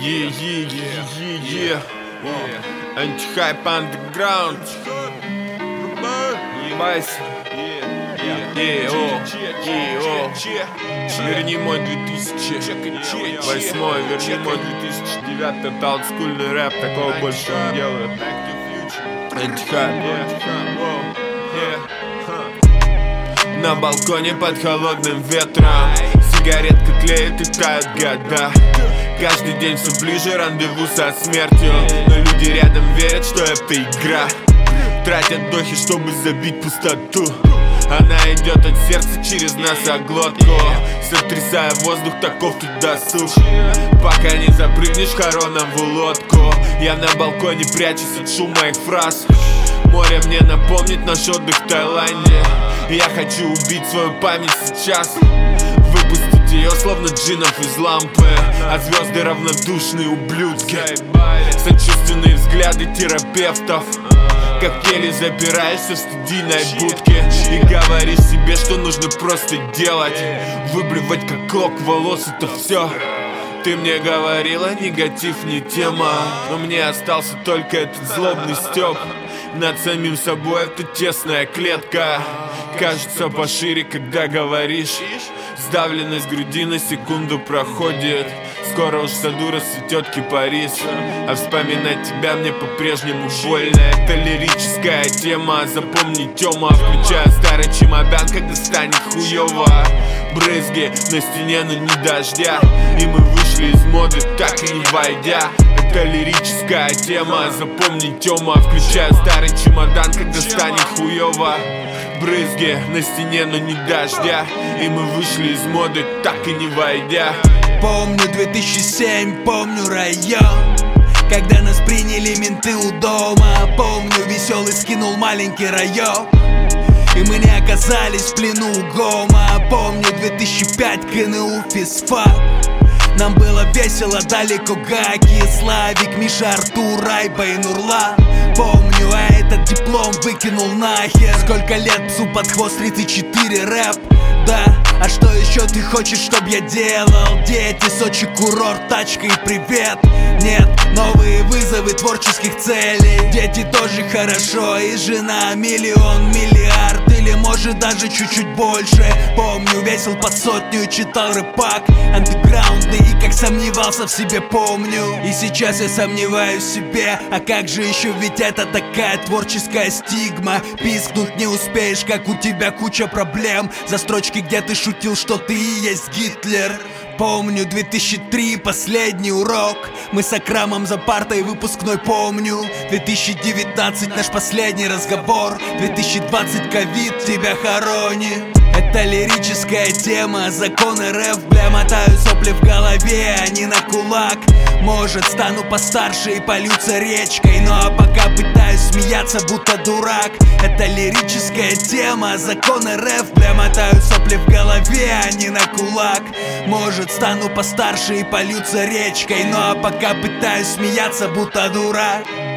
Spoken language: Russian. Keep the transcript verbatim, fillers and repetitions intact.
Yeah, yeah, yeah, yeah, yeah. Anti-hype underground. Ебайся. Yeah, о, yeah, о. Верни мой две тысячи восьмой, верни мой две тысячи девятый. Это олдскульный рэп, такого больше не делают. Anti-hype. На балконе под холодным ветром сигаретка тлеет и тают года. Каждый день все ближе рандеву со смертью, но люди рядом верят, что это игра. Тратят дохи, чтобы забить пустоту. Она идет от сердца через носоглотку, сотрясая воздух, таков тут досуг. Пока не запрыгнешь Харонову лодку, я на балконе прячусь от шума их фраз. Море мне напомнит наш отдых в Таиланде. Я хочу убить свою память сейчас, выпустить ее словно джинов из лампы. А звезды равнодушные ублюдки, сочувственные взгляды терапевтов. Как в теле запираешься в студийной будке и говоришь себе, что нужно просто делать. Выблевать как клок волос, это все. Ты мне говорила, негатив не тема, но мне остался только этот злобный стёб. Над самим собой это тесная клетка, кажется пошире, когда говоришь. Сдавленность груди на секунду проходит. Скоро уж в саду расцветет кипарис, а вспоминать тебя мне по-прежнему больно. Это лирическая тема, запомни, Тёма. Включаю старый чемодан, когда станет хуёво. Брызги на стене, но не дождя, и мы вышли из моды, так и не войдя. Это лирическая тема, запомни, Тёма. Включаю старый чемодан, когда станет хуёво. Брызги на стене, но не дождя, и мы вышли из моды, так и не войдя. Помню две тысячи семь, помню район, когда нас приняли менты у дома. Помню, веселый скинул маленький район, и мы не оказались в плену у Гома. Помню две тысячи пятый, КНУ, физфак. Нам было весело, далеко Гаки, Славик, Миша, Артур, Айба и Нурла. Помню, а этот диплом выкинул нахер. Сколько лет псу под хвост, тридцать четыре рэп. Да, а что еще ты хочешь, чтоб я делал? Дети, Сочи, курорт, тачка и привет. Нет, новые вызовы творческих целей. Дети тоже хорошо, и жена миллион, миллиард, или может даже чуть-чуть больше. Помню, весил под сотню, читал рэпак андеграундный, и как сомневался в себе, помню. И сейчас я сомневаюсь в себе, а как же еще, ведь это такая творческая стигма. Пискнуть не успеешь, как у тебя куча проблем. За строчки, где ты шутил, что ты и есть Гитлер. Помню две тысячи третий, последний урок. Мы с Акрамом за партой, выпускной помню. две тысячи девятнадцать, наш последний разговор. две тысячи двадцать, ковид, тебя хоронит. Это лирическая тема, законы рэп, бля, мотаю сопли в голове, а не на кулак. Может, стану постарше и польются речкой, ну а пока пытаюсь смеяться, будто дурак. Это лирическая тема, законы рэп, бля, мотаю сопли в голове, а не на кулак. Может, стану постарше и польются речкой, ну а пока пытаюсь смеяться, будто дурак.